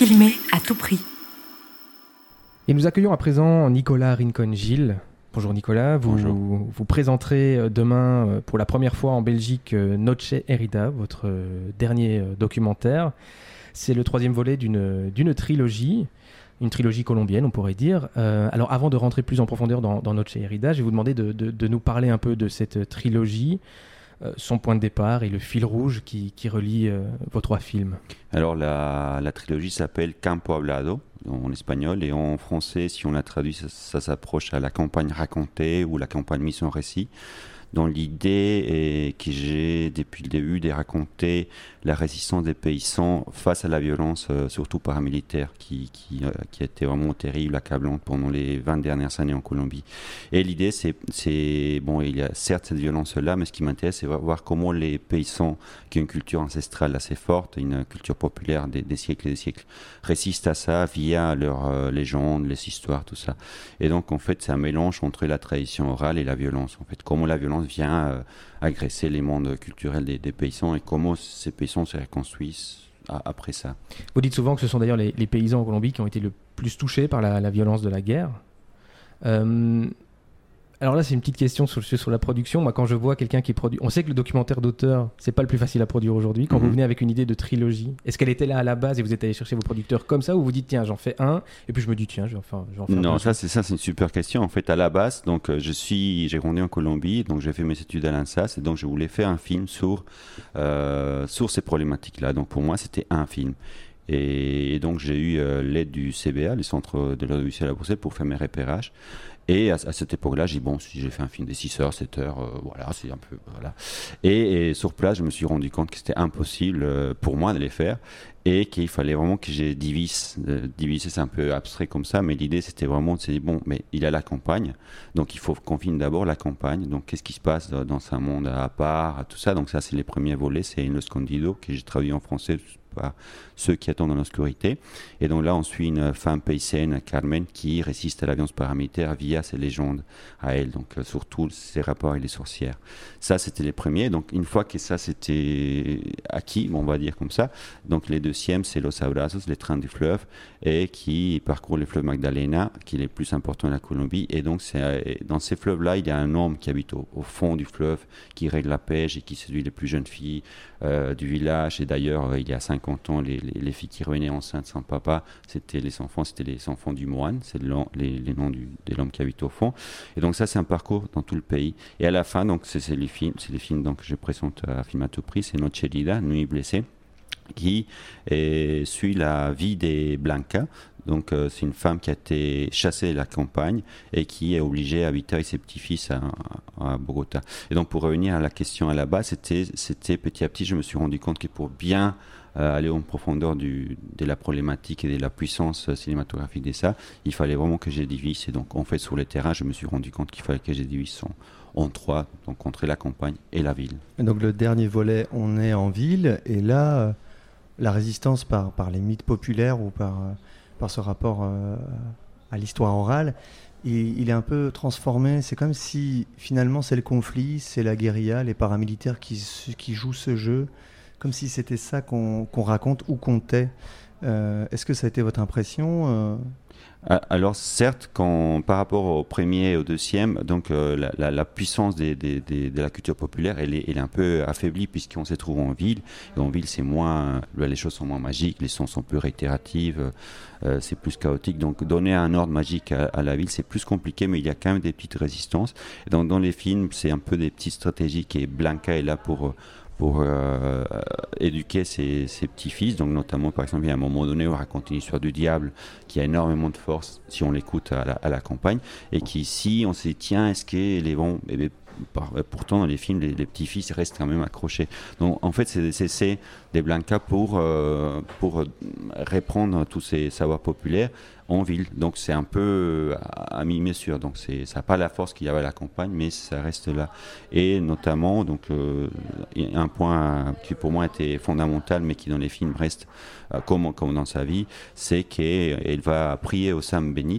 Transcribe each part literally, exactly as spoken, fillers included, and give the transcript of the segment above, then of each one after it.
filmer à tout prix. Et nous accueillons à présent Nicolas Rincon-Gilles. Bonjour Nicolas, vous, Bonjour. vous présenterez demain pour la première fois en Belgique Noche Herida, votre dernier documentaire. C'est le troisième volet d'une, d'une trilogie, une trilogie colombienne on pourrait dire. Euh, alors avant de rentrer plus en profondeur dans, dans Noche Herida, je vais vous demander de, de, de nous parler un peu de cette trilogie, euh, son point de départ et le fil rouge qui, qui relie euh, vos trois films. Alors la, la trilogie s'appelle Campo Hablado en espagnol, et en français, si on la traduit, ça, ça s'approche à la campagne racontée ou la campagne mise en récit. Dont l'idée est que j'ai depuis le début de raconter la résistance des paysans face à la violence, euh, surtout paramilitaire, qui, qui, euh, qui a été vraiment terrible, accablante pendant les vingt dernières années en Colombie. Et l'idée, c'est, c'est bon, il y a certes cette violence-là, mais ce qui m'intéresse, c'est voir comment les paysans, qui ont une culture ancestrale assez forte, une culture populaire des, des siècles et des siècles, résistent à ça via leurs euh, légendes, les histoires, tout ça. Et donc, en fait, c'est un mélange entre la tradition orale et la violence. En fait, comment la violence vient euh, agresser les mondes culturels des, des paysans et comment ces paysans se reconstruisent à, après ça. Vous dites souvent que ce sont d'ailleurs les, les paysans en Colombie qui ont été le plus touchés par la, la violence de la guerre. Euh, alors là, c'est une petite question sur, sur la production. Moi, quand je vois quelqu'un qui produit... On sait que le documentaire d'auteur, c'est pas le plus facile à produire aujourd'hui. Quand mm-hmm. vous venez avec une idée de trilogie, est-ce qu'elle était là à la base et vous êtes allé chercher vos producteurs comme ça, ou vous dites, tiens, j'en fais un, et puis je me dis, tiens, je vais en faire, je vais en faire Non, un ça c'est, ça, c'est une super question. En fait, à la base, donc, je suis, j'ai grandi en Colombie, donc j'ai fait mes études à l'I N S A S, et donc je voulais faire un film sur, euh, sur ces problématiques-là. Donc pour moi, c'était un film. Et, et donc j'ai eu euh, l'aide du C B A, le Centre de l'audiovisuel à Bruxelles, pour faire mes repérages. Et à, à cette époque-là, j'ai dit, bon, si j'ai fait un film de six heures, sept heures, euh, voilà, c'est un peu, voilà. Et, et sur place, je me suis rendu compte que c'était impossible euh, pour moi de les faire et qu'il fallait vraiment que j'ai divise. Euh, diviser, c'est un peu abstrait comme ça, mais l'idée, c'était vraiment de se dire, bon, mais il a la campagne, donc il faut qu'on filme d'abord la campagne. Donc, qu'est-ce qui se passe dans un monde à part, tout ça. Donc, ça, c'est les premiers volets, c'est Lo Escondido, que j'ai traduit en français par ceux qui attendent dans l'obscurité. Et donc là, on suit une femme paysanne, Carmen, qui résiste à la violence paramilitaire via ses légendes à elle, donc euh, surtout ses rapports avec les sorcières. Ça, c'était les premiers. Donc une fois que ça, c'était acquis, on va dire comme ça, donc les deuxièmes, c'est Los Abrazos, les trains du fleuve, et qui parcourent le fleuve Magdalena, qui est le plus important de la Colombie. Et donc, c'est, dans ces fleuves-là, il y a un homme qui habite au, au fond du fleuve, qui règle la pêche et qui séduit les plus jeunes filles euh, du village. Et d'ailleurs, euh, il y a cinquante ans, les, les, les filles qui revenaient enceintes sans papa, c'était les enfants, c'était les enfants du moine, c'est le, les, les noms du, de l'homme qui habite au fond. Et donc ça, c'est un parcours dans tout le pays. Et à la fin, donc c'est, c'est les films, c'est les films donc que je présente à Film à tout prix, c'est Noche Herida, Nuit blessée, qui est, suit la vie des Blanca. Donc euh, c'est une femme qui a été chassée de la campagne et qui est obligée à habiter avec ses petits-fils à, à Bogota. Et donc pour revenir à la question à la base, c'était, c'était petit à petit, je me suis rendu compte que pour bien euh, aller en profondeur du, de la problématique et de la puissance cinématographique de ça, il fallait vraiment que j'ai divise. Et donc en fait sur le terrain, je me suis rendu compte qu'il fallait que j'ai divise en, en trois, donc entre la campagne et la ville. Et donc le dernier volet, on est en ville, et là, euh, la résistance par, par les mythes populaires ou par... Euh, par ce rapport euh, à l'histoire orale, il, il est un peu transformé. C'est comme si finalement c'est le conflit, c'est la guérilla, les paramilitaires qui, qui jouent ce jeu, comme si c'était ça qu'on, qu'on raconte ou comptait. Euh, est-ce que ça a été votre impression euh Alors certes, quand, par rapport au premier et au deuxième, donc euh, la, la, la puissance des, des, des, de la culture populaire, elle est, elle est un peu affaiblie puisqu'on se trouve en ville. Et en ville, c'est moins, les choses sont moins magiques, les sons sont plus réitératives, euh, c'est plus chaotique. Donc donner un ordre magique à, à la ville, c'est plus compliqué, mais il y a quand même des petites résistances. Et donc dans les films, c'est un peu des petites stratégies qui Blanca est là pour pour euh, éduquer ses, ses petits-fils. Donc notamment, par exemple, il y a un moment donné où on raconte une histoire du diable qui a énormément de force si on l'écoute à la, à la campagne, et qui ici, on se dit, tiens, est-ce qu'ils les vont... Eh bien, pourtant, dans les films, les, les petits-fils restent quand même accrochés. Donc, en fait, c'est, c'est, c'est des Blanca pour, euh, pour reprendre tous ces savoirs populaires en ville. Donc, c'est un peu à, à mi-mesure. Donc, c'est, ça n'a pas la force qu'il y avait à la campagne, mais ça reste là. Et notamment, donc, euh, un point qui pour moi était fondamental, mais qui dans les films reste euh, comme, comme dans sa vie, c'est qu'elle va prier au Sam Bénite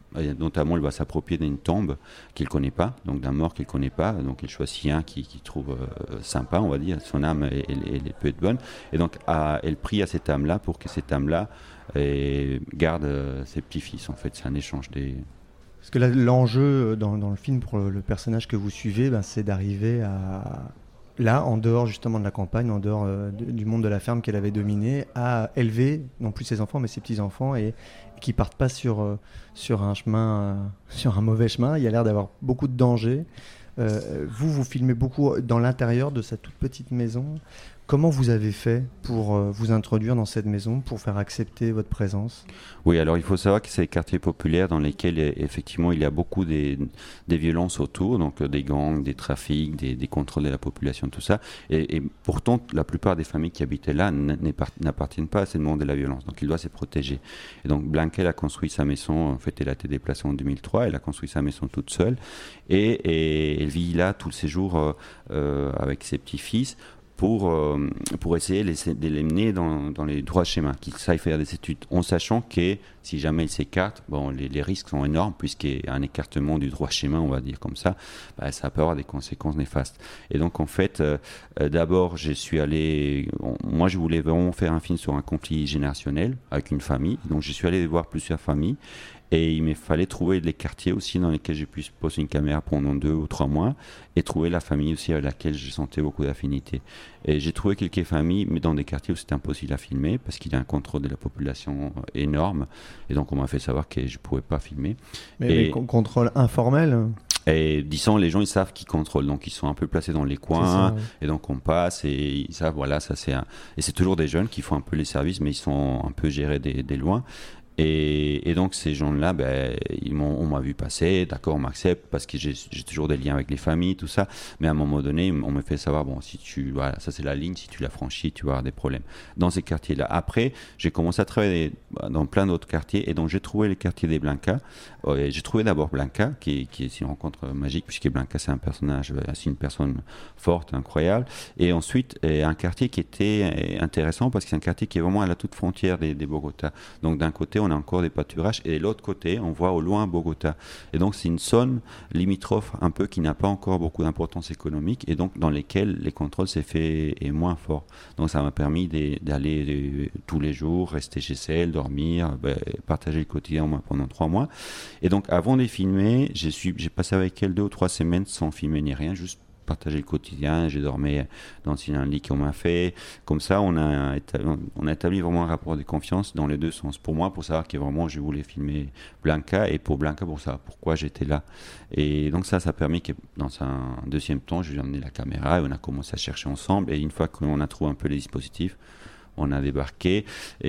Et notamment, il va s'approprier d'une tombe qu'il ne connaît pas, donc d'un mort qu'il ne connaît pas. Donc, il choisit un qui, qui trouve euh, sympa, on va dire. Son âme, elle, elle, elle peut être bonne. Et donc, à, elle prie à cette âme-là pour que cette âme-là euh, garde euh, ses petits-fils. En fait, c'est un échange des... Parce que là, l'enjeu dans, dans le film pour le, le personnage que vous suivez, ben, c'est d'arriver à... Là, en dehors justement de la campagne, en dehors euh, de, du monde de la ferme qu'elle avait dominé, à élever non plus ses enfants, mais ses petits-enfants, et, et qui partent pas sur, euh, sur un chemin, euh, sur un mauvais chemin. Il y a l'air d'avoir beaucoup de dangers. Euh, vous, vous filmez beaucoup dans l'intérieur de cette toute petite maison. Comment vous avez fait pour euh, vous introduire dans cette maison, pour faire accepter votre présence ? Oui, alors il faut savoir que c'est des quartiers populaires dans lesquels effectivement il y a beaucoup des, des violences autour, donc des gangs, des trafics, des, des contrôles de la population, tout ça. Et, et pourtant, la plupart des familles qui habitaient là n'appartiennent pas à ce monde de la violence, donc il doit se protéger. Et donc Blanca, elle a construit sa maison, en fait elle a été déplacée en deux mille trois, elle a construit sa maison toute seule, et, et elle vit là tous ses jours euh, euh, avec ses petits-fils, pour, euh, pour essayer de les mener dans, dans les droits chemins, qu'ils sachent faire des études, en sachant que si jamais ils s'écartent, bon, les, les risques sont énormes, puisqu'il y a un écartement du droit chemin, on va dire comme ça, bah, ça peut avoir des conséquences néfastes. Et donc en fait, euh, euh, d'abord, je suis allé, on, moi je voulais vraiment faire un film sur un conflit générationnel avec une famille, donc je suis allé voir plusieurs familles, et il me fallait trouver les quartiers aussi dans lesquels je puisse poser une caméra pendant deux ou trois mois et trouver la famille aussi avec laquelle je sentais beaucoup d'affinité. Et j'ai trouvé quelques familles, mais dans des quartiers où c'était impossible à filmer parce qu'il y a un contrôle de la population énorme. Et donc on m'a fait savoir que je ne pouvais pas filmer. Mais et, les con- contrôles informels. Et disons, les gens, ils savent qui contrôlent, donc ils sont un peu placés dans les coins, ça, ouais. Et donc on passe, et ils savent, voilà, ça c'est un... Et c'est toujours des jeunes qui font un peu les services, mais ils sont un peu gérés des, des loin. Et, et donc ces gens-là, ben, ils m'ont, on m'a vu passer, d'accord, on m'accepte parce que j'ai, j'ai toujours des liens avec les familles, tout ça. Mais à un moment donné, on me fait savoir, bon, si tu, voilà, ça c'est la ligne, si tu la franchis, tu vas avoir des problèmes. Dans ces quartiers-là. Après, j'ai commencé à travailler dans plein d'autres quartiers, et donc j'ai trouvé les quartiers des Blanca. Et j'ai trouvé d'abord Blanca, qui, qui est une rencontre magique, puisque Blanca c'est un personnage, c'est une personne forte, incroyable. Et ensuite, un quartier qui était intéressant parce que c'est un quartier qui est vraiment à la toute frontière des, des Bogota. Donc d'un côté, on on a encore des pâturages, et de l'autre côté, on voit au loin Bogota. Et donc, c'est une zone limitrophe un peu qui n'a pas encore beaucoup d'importance économique, et donc dans lesquelles les contrôles s'est fait est moins fort. Donc, ça m'a permis de, d'aller de, tous les jours, rester chez elle, dormir, ben, partager le quotidien pendant trois mois. Et donc, avant de les filmer, j'ai, suis, j'ai passé avec elle deux ou trois semaines sans filmer ni rien, juste partager le quotidien. J'ai dormi dans un lit qu'on m'a fait. Comme ça, on a, établi, on a établi vraiment un rapport de confiance dans les deux sens. Pour moi, pour savoir que vraiment je voulais filmer Blanca, et pour Blanca, pour savoir pourquoi j'étais là. Et donc ça, ça a permis que dans un deuxième temps, je lui ai amené la caméra et on a commencé à chercher ensemble. Et une fois qu'on a trouvé un peu les dispositifs, on a débarqué,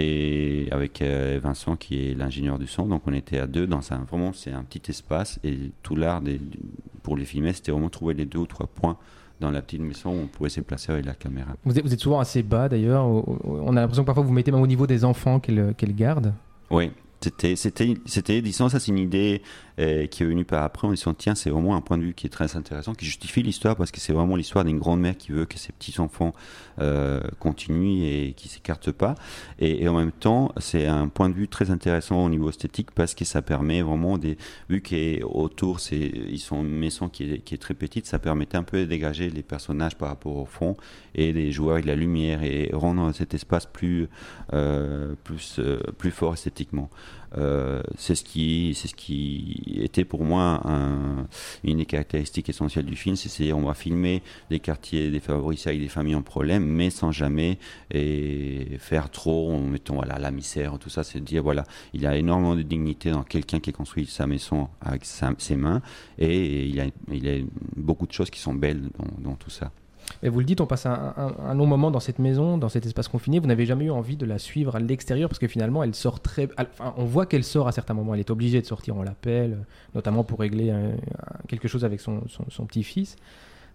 et avec euh, Vincent qui est l'ingénieur du son, donc on était à deux dans un, vraiment c'est un petit espace, et tout l'art des, pour les filmer, c'était vraiment trouver les deux ou trois points dans la petite maison où on pouvait se placer avec la caméra. Vous êtes, vous êtes souvent assez bas d'ailleurs, on a l'impression que parfois vous mettez même au niveau des enfants qu'elle, qu'elle garde. Oui. C'était, c'était, c'était, disons, ça c'est une idée euh, qui est venue par après, en disant tiens, c'est vraiment un point de vue qui est très intéressant, qui justifie l'histoire, parce que c'est vraiment l'histoire d'une grand-mère qui veut que ses petits-enfants euh, continuent et qui ne s'écartent pas, et, et en même temps c'est un point de vue très intéressant au niveau esthétique, parce que ça permet vraiment, des, vu qu'autour c'est, ils sont une maison qui est, qui est très petite, ça permettait un peu de dégager les personnages par rapport au fond, et des joueurs avec la lumière, et rendre cet espace plus, euh, plus, euh, plus fort esthétiquement. Euh, c'est ce qui c'est ce qui était pour moi un, une des caractéristiques essentielles du film, c'est, c'est on va filmer des quartiers défavorisés avec des familles en problème, mais sans jamais et faire trop en mettant voilà la misère, tout ça. C'est de dire voilà, il y a énormément de dignité dans quelqu'un qui a construit sa maison avec sa, ses mains, et il y a il y a beaucoup de choses qui sont belles dans, dans tout ça. Et vous le dites, on passe un, un, un long moment dans cette maison, dans cet espace confiné. Vous n'avez jamais eu envie de la suivre à l'extérieur, parce que finalement, elle sort très. Enfin, on voit qu'elle sort à certains moments. Elle est obligée de sortir, on l'appelle, notamment pour régler un, un, quelque chose avec son, son, son petit-fils.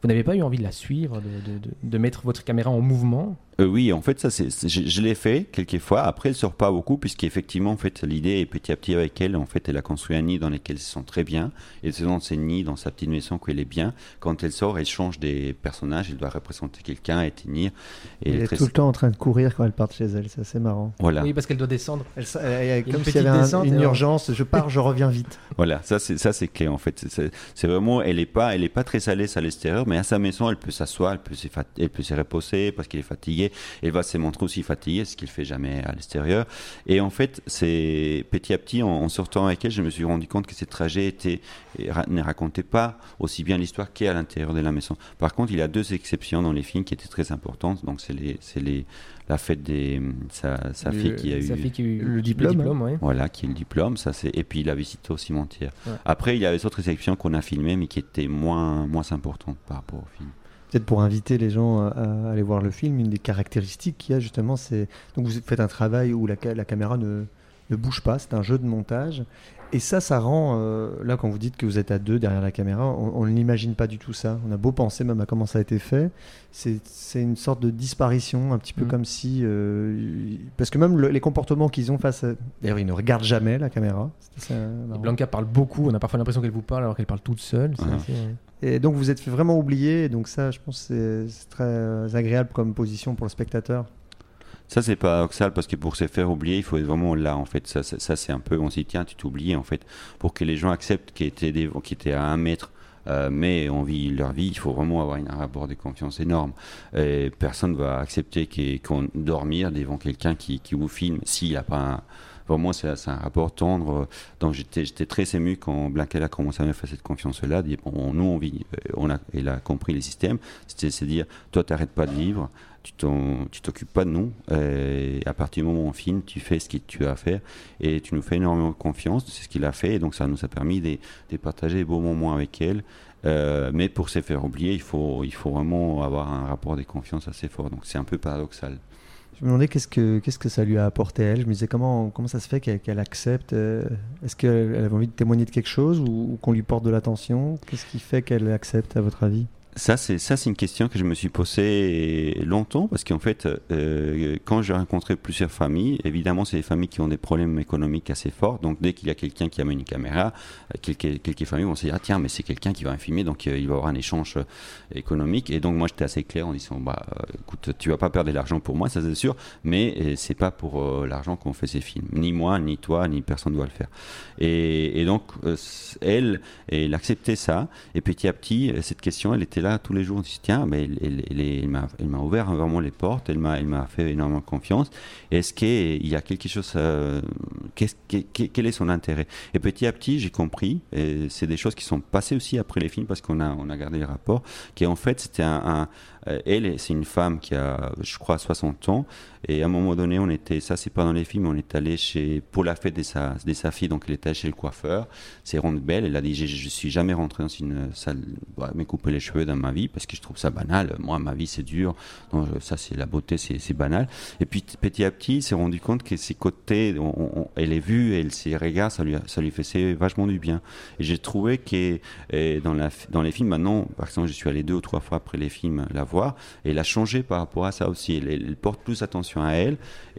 Vous n'avez pas eu envie de la suivre, de, de, de, de mettre votre caméra en mouvement? Euh, oui, en fait, ça, c'est, c'est, je, je l'ai fait quelques fois. Après, elle sort pas beaucoup, puisqu'effectivement, en fait, l'idée est petit à petit avec elle. En fait, elle a construit un nid dans lequel elle se sent très bien. Et c'est dans ce nid, dans sa petite maison, qu'elle est bien. Quand elle sort, elle change des personnages. Elle doit représenter quelqu'un, éteindre. Et elle est très... tout le temps en train de courir quand elle part de chez elle. C'est assez marrant. Voilà. Oui, parce qu'elle doit descendre. Elle, elle, elle, comme s'il y avait un, descente, une urgence. Je pars, je reviens vite. Voilà, ça c'est ça c'est clé en fait. C'est, c'est, c'est vraiment, elle est pas, elle est pas très à l'aise à l'extérieur, mais à sa maison, elle peut s'asseoir, elle peut, elle peut se reposer parce qu'elle est fatiguée. Elle va se montrer aussi fatiguée, ce qu'il fait jamais à l'extérieur. Et en fait, c'est petit à petit, en, en sortant avec elle, je me suis rendu compte que ces trajets étaient, ne racontaient pas aussi bien l'histoire qu'est à l'intérieur de la maison. Par contre, il y a deux exceptions dans les films qui étaient très importantes. Donc c'est les, c'est les la fête des sa, sa le, fille qui a sa eu fille qui a eu le diplôme, le diplôme ouais. Voilà, qui est le diplôme, ça c'est, et puis la visite au cimetière. Ouais. Après, il y avait d'autres exceptions qu'on a filmées, mais qui étaient moins moins importantes par rapport au film. Peut-être pour inviter les gens à, à aller voir le film, une des caractéristiques qu'il y a justement, c'est donc vous faites un travail où la, la caméra ne ne bouge pas, c'est un jeu de montage. Et ça, ça rend, euh, là quand vous dites que vous êtes à deux derrière la caméra, on n'imagine pas du tout ça. On a beau penser même à comment ça a été fait, c'est, c'est une sorte de disparition, un petit peu mmh. comme si... Euh, parce que même le, les comportements qu'ils ont face à... D'ailleurs, ils ne regardent jamais la caméra. C'est assez, Blanca parle beaucoup, on a parfois l'impression qu'elle vous parle alors qu'elle parle toute seule. C'est mmh. assez, ouais. Et donc vous êtes vraiment oublié, donc ça, je pense que c'est, c'est très agréable comme position pour le spectateur. Ça, c'est paradoxal parce que pour se faire oublier, il faut être vraiment là, en fait. Ça, ça, ça c'est un peu, on se dit, tiens, tu t'oublies, en fait. Pour que les gens acceptent qu'ils étaient, des, qu'ils étaient à un mètre, euh, mais on vit leur vie, il faut vraiment avoir un rapport de confiance énorme. Et personne ne va accepter qu'on dormir devant quelqu'un qui, qui vous filme s'il n'a pas un... Pour moi, c'est, c'est un rapport tendre. Donc, j'étais, j'étais très ému quand Blanca a commencé à me faire cette confiance-là. Dit, bon, nous, on vit, on a, elle a compris les systèmes. C'était, c'est dire, toi, tu n'arrêtes pas de vivre, tu, tu t'occupes pas de nous. Et à partir du moment où on filme, tu fais ce que tu as à faire. Et tu nous fais énormément confiance. C'est ce qu'il a fait. Et donc, ça nous a permis de, de partager des beaux moments avec elle. Euh, mais pour se faire oublier, il faut, il faut vraiment avoir un rapport de confiance assez fort. Donc, c'est un peu paradoxal. Je me demandais qu'est-ce que, qu'est-ce que ça lui a apporté à elle. Je me disais comment, comment ça se fait qu'elle, qu'elle accepte. Euh, est-ce qu'elle avait envie de témoigner de quelque chose ou, ou qu'on lui porte de l'attention? Qu'est-ce qui fait qu'elle accepte, à votre avis? Ça c'est, ça, c'est une question que je me suis posée longtemps parce qu'en fait, euh, quand j'ai rencontré plusieurs familles, évidemment, c'est des familles qui ont des problèmes économiques assez forts. Donc, dès qu'il y a quelqu'un qui amène une caméra, quelques, quelques familles vont se dire, ah, tiens, mais c'est quelqu'un qui va filmer, donc euh, il va y avoir un échange euh, économique. Et donc, moi, j'étais assez clair en disant, bah, euh, écoute, tu vas pas perdre de l'argent pour moi, ça c'est sûr, mais euh, c'est pas pour euh, l'argent qu'on fait ces films. Ni moi, ni toi, ni personne ne doit le faire. Et, et donc, euh, elle, elle acceptait ça. Et petit à petit, cette question, elle était là tous les jours. On dit, tiens, mais elle, elle, elle, elle, m'a, elle m'a ouvert vraiment les portes, elle m'a, elle m'a fait énormément confiance. Est-ce qu'il y a quelque chose, euh, qu'est-ce, quel, quel est son intérêt? Et petit à petit, j'ai compris, et c'est des choses qui sont passées aussi après les films, parce qu'on a, on a gardé les rapports, qu'en fait, c'était un, un elle, c'est une femme qui a, je crois, soixante ans. Et à un moment donné, on était, ça c'est pas dans les films, on est allé chez, pour la fête de sa, de sa fille, donc elle était chez le coiffeur. C'est Ronde Belle, elle a dit, je, je suis jamais rentré dans une salle, bah, me couper les cheveux dans ma vie, parce que je trouve ça banal. Moi, ma vie, c'est dur. Donc, ça, c'est la beauté, c'est, c'est banal. Et puis, petit à petit, il s'est rendu compte que ses côtés, on, on, elle est vue, et ses regards, ça lui, ça lui faisait vachement du bien. Et j'ai trouvé que, et dans la, dans les films, maintenant, par exemple, je suis allé deux ou trois fois après les films la voir, et elle a changé par rapport à ça aussi. Elle, elle porte plus attention à elle,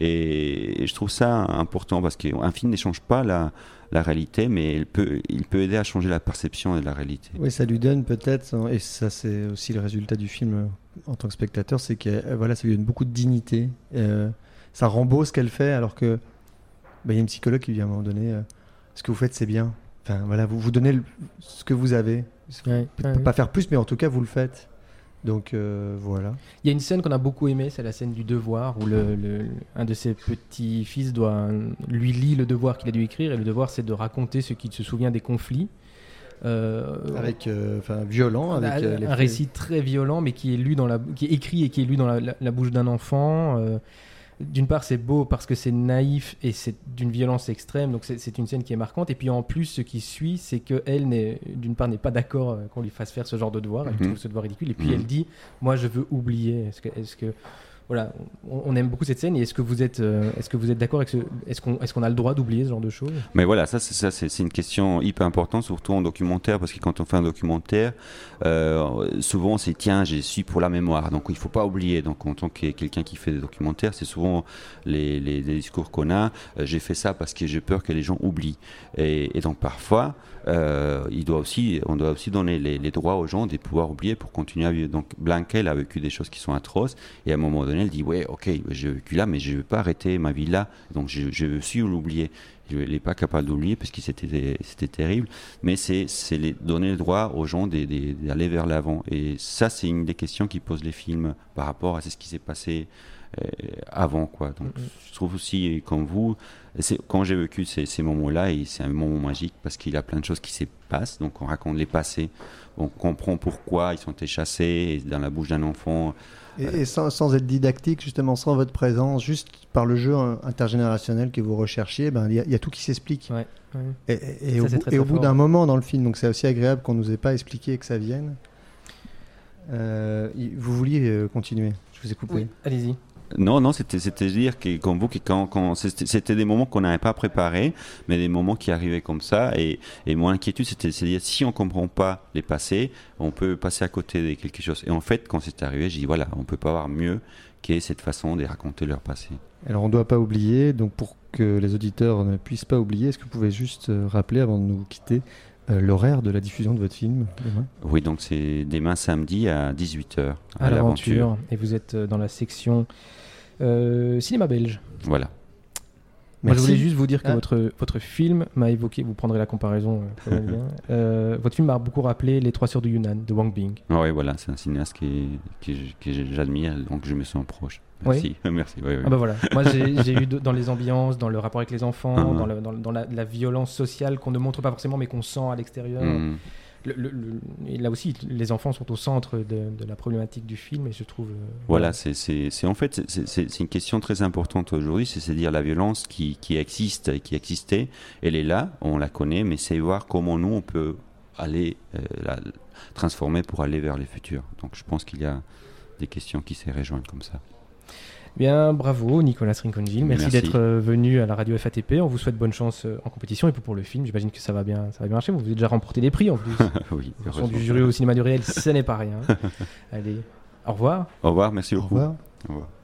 et, et je trouve ça important parce qu'un film ne change pas la, la réalité, mais il peut, il peut aider à changer la perception de la réalité. Oui, ça lui donne peut-être, et ça c'est aussi le résultat du film en tant que spectateur, c'est que voilà, ça lui donne beaucoup de dignité. Euh, ça rend beau ce qu'elle fait, alors que bah, y a une psychologue qui dit à un moment donné, euh, ce que vous faites c'est bien. Enfin voilà, vous vous donnez le, ce que vous avez. Ouais, vous ne pouvez pas faire plus, mais en tout cas vous le faites. Donc euh, voilà. Il y a une scène qu'on a beaucoup aimée, c'est la scène du devoir où le, le, un de ses petits-fils doit, lui lit le devoir qu'il a dû écrire, et le devoir c'est de raconter ce qu'il se souvient des conflits. Euh, avec euh, enfin violent, avec un, euh, les un récit très violent, mais qui est lu dans la, qui est écrit et qui est lu dans la, la, la bouche d'un enfant. Euh, d'une part c'est beau parce que c'est naïf et c'est d'une violence extrême, donc c'est, c'est une scène qui est marquante. Et puis en plus, ce qui suit, c'est que elle n'est, d'une part, n'est pas d'accord qu'on lui fasse faire ce genre de devoir. Elle mm-hmm. trouve ce devoir ridicule. Et puis mm-hmm. elle dit, moi je veux oublier. Est-ce que, est-ce que voilà, on, on aime beaucoup cette scène. Et est-ce que vous êtes, euh, est-ce que vous êtes d'accord avec ce, est-ce qu'on, est-ce qu'on a le droit d'oublier ce genre de choses? Mais voilà, ça, c'est, ça c'est, c'est une question hyper importante, surtout en documentaire, parce que quand on fait un documentaire, euh, souvent c'est tiens, je suis pour la mémoire, donc il ne faut pas oublier. Donc en tant que quelqu'un qui fait des documentaires, c'est souvent les, les, les discours qu'on a, euh, j'ai fait ça parce que j'ai peur que les gens oublient. Et, et donc parfois, euh, il doit aussi, on doit aussi donner les, les droits aux gens de pouvoir oublier pour continuer à vivre. Donc Blanca, elle a vécu des choses qui sont atroces, et à un moment donné, elle dit ouais, ok, j'ai vécu là, mais je ne veux pas arrêter ma vie là, donc je, je suis l'oublier. Il n'est pas capable d'oublier parce que c'était, c'était terrible, mais c'est, c'est les, donner le droit aux gens de, de, d'aller vers l'avant. Et ça, c'est une des questions qui posent les films par rapport à ce qui s'est passé euh, avant, quoi. Donc, mm-hmm. Je trouve aussi, comme vous, c'est, quand j'ai vécu ces, ces moments-là, et c'est un moment magique parce qu'il y a plein de choses qui se passent. Donc, on raconte les passés, on comprend pourquoi ils sont été chassés dans la bouche d'un enfant. Et, et sans, sans être didactique, justement, sans votre présence, juste par le jeu intergénérationnel que vous recherchiez, ben, y, y a tout qui s'explique. Ouais, ouais. Et, et, et ça, au, très, et très au bout fort. d'un moment dans le film, donc c'est aussi agréable qu'on ne nous ait pas expliqué que ça vienne. Euh, vous vouliez euh, continuer, je vous ai coupé. Oui, allez-y. Non, non, c'était, c'était dire que, comme vous, que quand, quand c'était, c'était des moments qu'on n'avait pas préparés, mais des moments qui arrivaient comme ça. Et, et mon inquiétude, c'était de dire, si on ne comprend pas les passés, on peut passer à côté de quelque chose. Et en fait, quand c'est arrivé, j'ai dit, voilà, on ne peut pas avoir mieux que cette façon de raconter leur passé. Alors, on ne doit pas oublier, donc pour que les auditeurs ne puissent pas oublier, est-ce que vous pouvez juste rappeler, avant de nous quitter, euh, l'horaire de la diffusion de votre film demain ? Oui, donc c'est demain samedi à dix-huit heures. À, à l'aventure. l'aventure. Et vous êtes dans la section euh, cinéma belge. Voilà. Moi, je voulais juste vous dire que ah. votre, votre film m'a évoqué, vous prendrez la comparaison, euh, bien, euh, votre film m'a beaucoup rappelé Les Trois Sœurs du Yunnan de Wang Bing. Oui, voilà, c'est un cinéaste qui, qui, que j'admire, donc je me sens proche. Merci. Oui. Merci. Oui, oui. Ah bah voilà. Moi, j'ai, j'ai eu dans les ambiances, dans le rapport avec les enfants, uh-huh. dans, le, dans, dans la, la violence sociale qu'on ne montre pas forcément, mais qu'on sent à l'extérieur. Mm. Le, le, le, et là aussi, les enfants sont au centre de, de la problématique du film, et je trouve. Euh, voilà, c'est, c'est, c'est en fait c'est, c'est, c'est une question très importante aujourd'hui, c'est, c'est dire la violence qui, qui existe et qui existait, elle est là, on la connaît, mais c'est voir comment nous on peut aller euh, la transformer pour aller vers les futurs. Donc je pense qu'il y a des questions qui se rejoignent comme ça. Bien, bravo Nicolas Rinconville, merci, merci d'être euh, venu à la radio F A T P. On vous souhaite bonne chance euh, en compétition et puis pour le film. J'imagine que ça va bien, ça va bien marcher. Vous avez déjà remporté des prix en plus. Oui. Vous sont du jury au cinéma du réel, ce n'est pas rien. Allez, au revoir. Au revoir, merci beaucoup. Au revoir. Au revoir.